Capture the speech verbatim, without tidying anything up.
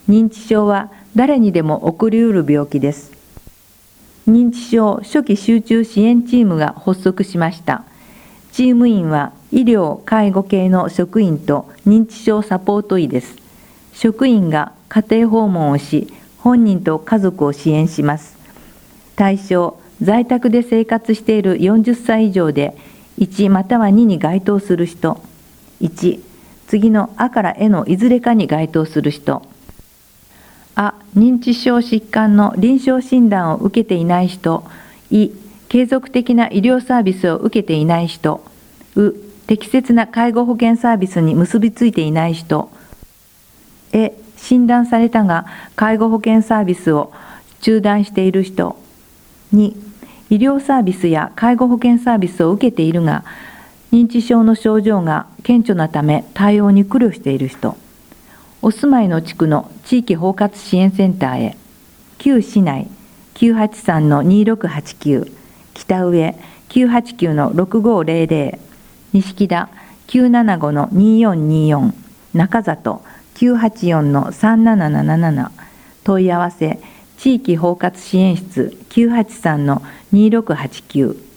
認知症は誰にでも起こりうる病気です。認知症初期集中支援チームが発足しました。チーム員は医療・介護系の職員と認知症サポート医です。職員が家庭訪問をし、本人と家族を支援します。対象、在宅で生活しているよんじゅっさい以上でいちまたはにに該当する人、いち、次のあからえのいずれかに該当する人、あ、認知症疾患の臨床診断を受けていない人、い、継続的な医療サービスを受けていない人、う、適切な介護保険サービスに結びついていない人、え、診断されたが介護保険サービスを中断している人、に、医療サービスや介護保険サービスを受けているが認知症の症状が顕著なため対応に苦慮している人、お住まいの地区の地域包括支援センターへ、旧市内 きゅうはちさんのにろくはちきゅう、北上 きゅうはちきゅうのろくごゼロゼロ、錦田 きゅうななごのによんによん、中里 きゅうはちよんのさんなななななな、問い合わせ地域包括支援室 きゅうはちさんのにろくはちきゅう